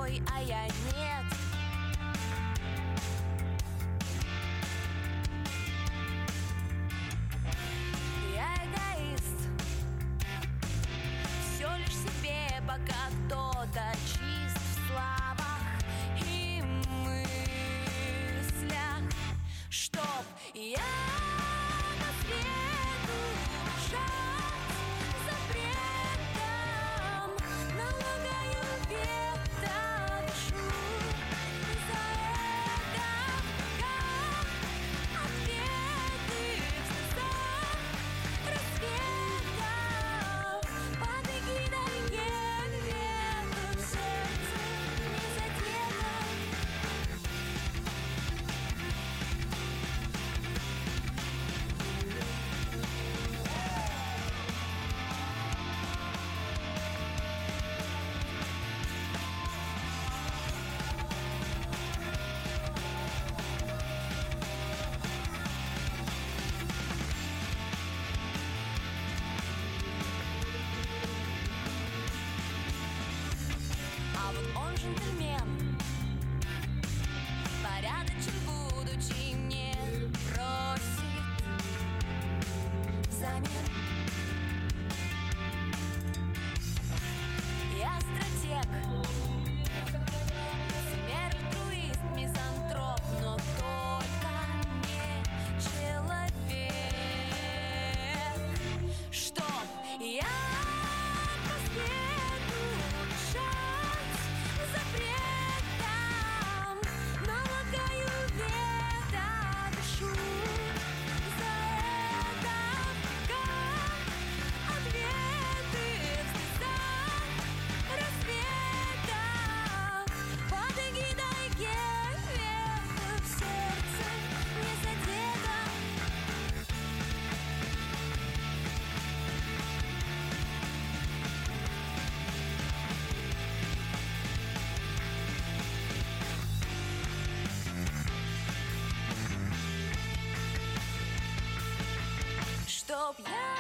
тобой, а я нет. Я эгоист, все лишь себе, пока кто-то чист в словах и мыслях. Чтоб я по свету бежать запретом, налагаю вето, дышу, и за это как ответы в слезах рассветов. Под эгидой гельвета в сердце не задето. А вот он джентльмен, порядочен будучи, не просит взамен. Я стратег, смерть, альтруист, мизантроп, но только не человек. Чтоб я по свету бежать запретом, налагаю вето, дышу, и за это как ответы в слезах рассветов. Под эгидой гельвета в сердце не задето. Чтоб я